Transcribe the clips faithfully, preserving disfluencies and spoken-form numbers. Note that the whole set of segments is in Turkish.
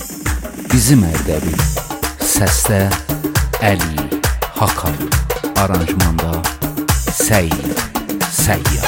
Bizim Ərdəbil. Səsdə Əli Hakan, aranjmanda Səid Səyyar.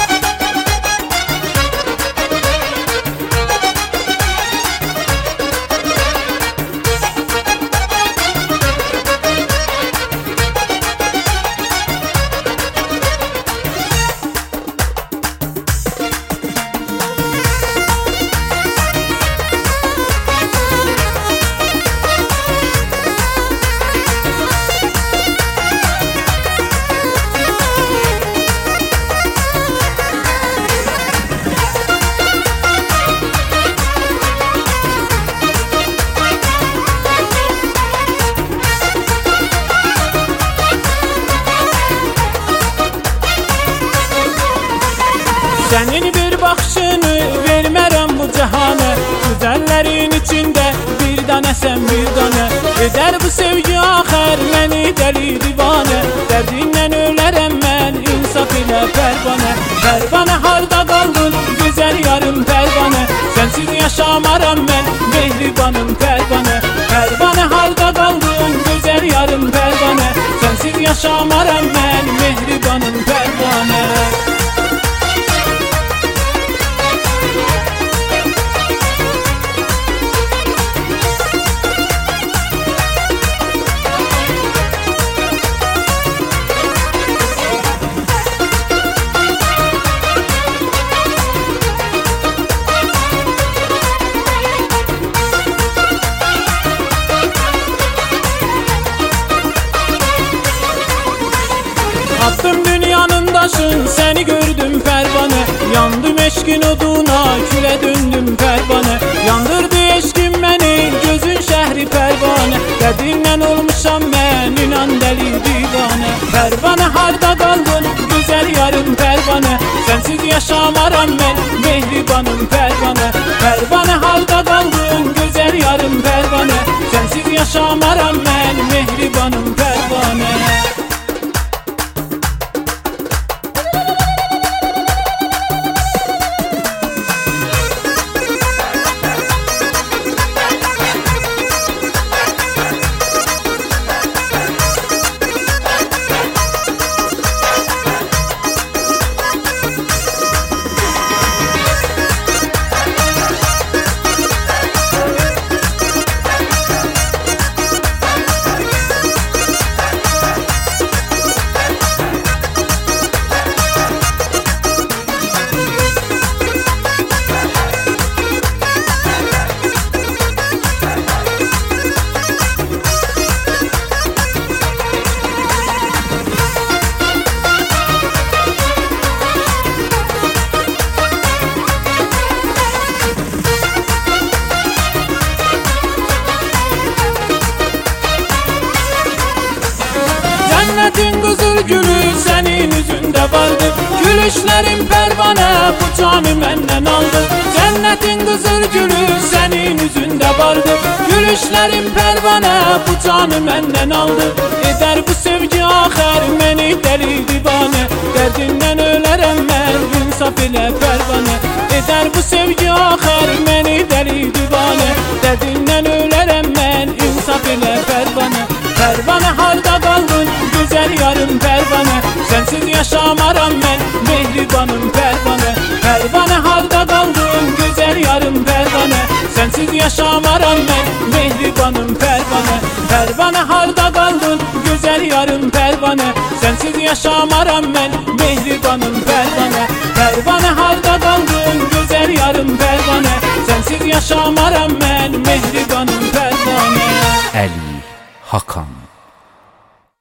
Senin bir bakışını vermərəm bu cahana, güzellerin içinde bir tane sen bir tane. Eder bu sevgi axar məni deli divane, derdindən ölərəm mən insaf ilə pərvanə. Pərvanə harda qaldın güzel yarım pərvanə, sensiz yaşamaram mən mehribanım pərvanə. Pərvanə harda qaldın güzel yarım pərvanə, sensiz yaşamaram mən mehribanım pərvanə. Attım dünyanın daşın, seni gördüm pervane. Yandım eşkin oduna, küle döndüm pervane. Yandırdı eşkin beni, gözün şehri pervane. Dediğinden olmuşam ben, inan deli divane. Pervane harda kaldın, güzel yarım pervane. Sensiz yaşamaram ben, mehribanım pervane. Pervane harda kaldın, güzel yarım pervane. Sensiz yaşamaram ben, mehribanım pervane. Cennetin kızıl gülü senin yüzünde vardı, gülüşlerin pervane bu canı menden aldı. Cennetin kızıl gülü senin yüzünde vardı, gülüşlerin pervane bu canı menden aldı. Eder bu sevgi axar məni deli divane, derdinden ölərəm mən insaf ile pervane. Eder bu sevgi axar məni deli divane, derdinden ölərəm mən insaf ile pervane. Pervane harda kaldın güzel yarım pervane, sensiz yaşamaram ben mehribanım pervane. Pervane harda kaldın güzel yarım pervane, sensiz yaşamaram ben mehribanım pervane. Pervane harda kaldın güzel yarım pervane, sensiz yaşamaram ben mehribanım pervane. Pervane harda kaldın güzel yarım pervane, sensiz yaşamaram ben mehribanım pervane. Əli Hakan.